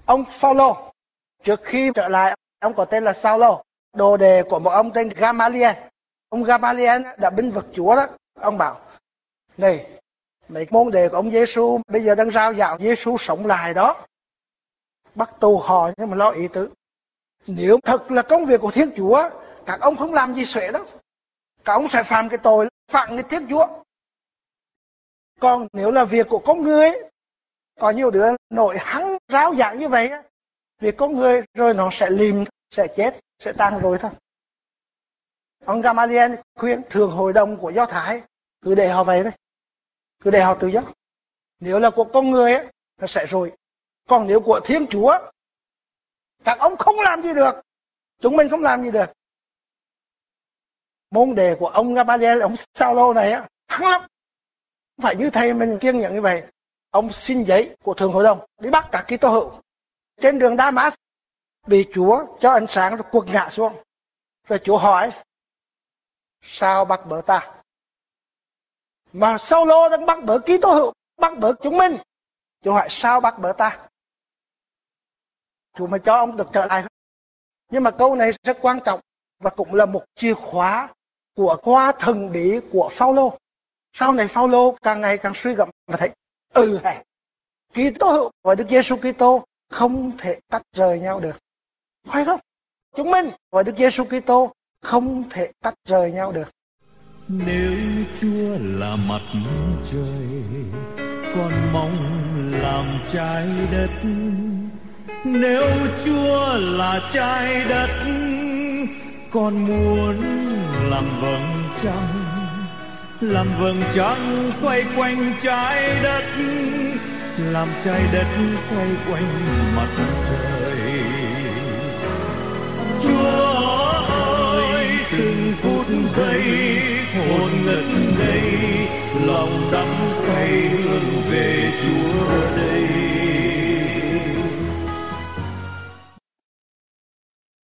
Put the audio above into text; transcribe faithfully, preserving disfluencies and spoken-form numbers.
Ông Phaolô trước khi trở lại, ông có tên là Saulo, đồ đệ của một ông tên Gamaliel. Ông Gamaliel đã binh vực Chúa đó. Ông bảo, này, mấy môn đệ của ông Giêsu bây giờ đang rao giảng Giêsu sống lại đó. Bắt tù họ nhưng mà lo ý tứ. Nếu thật là công việc của Thiên Chúa, các ông không làm gì xuể đâu. Các ông sẽ phạm cái tội phản nghịch Thiên Chúa. Còn nếu là việc của con người, có nhiều đứa nổi hăng rao giảng như vậy, việc con người rồi nó sẽ lìm, sẽ chết, sẽ tan rồi thôi. Ông Gamaliel khuyên thường hội đồng của Do Thái cứ để họ vậy đấy, cứ để họ tự do. Nếu là của con người ấy, nó sẽ rồi. Còn nếu của Thiên Chúa, các ông không làm gì được, chúng mình không làm gì được. Môn đề của ông Gamaliel, ông Saulo này á, hăng lắm. Không phải như thầy mình kiêng nhận như vậy. Ông xin giấy của thường hội đồng đi bắt cả Kitô hữu. Trên đường Đa-mát bị Chúa cho ánh sáng rồi quật ngã xuống. Rồi Chúa hỏi, sao bắt bớ ta? Mà Saulo đang bắt bớ Kitô hữu, bắt bớ chúng mình. Chúa hỏi sao bắt bớ ta? Chúa mới cho ông được trở lại. Nhưng mà câu này rất quan trọng và cũng là một chìa khóa của khoa thần bí của Phaolô. Sau này Phaolô càng ngày càng suy gẫm và thấy, ừ hề, Kitô hữu và Đức Giêsu Kitô không thể tách rời nhau được. Phải không? Chúng mình và Đức Giêsu Kitô không thể tách rời nhau được. Nếu Chúa là mặt trời, con mong làm trái đất. Nếu Chúa là trái đất, con muốn làm vầng trăng. Làm vầng trăng xoay quanh trái đất, làm trái đất xoay quanh mặt trời. Chúa ơi, từng phút giây hồn ngất ngây, lòng đắm say hướng về Chúa.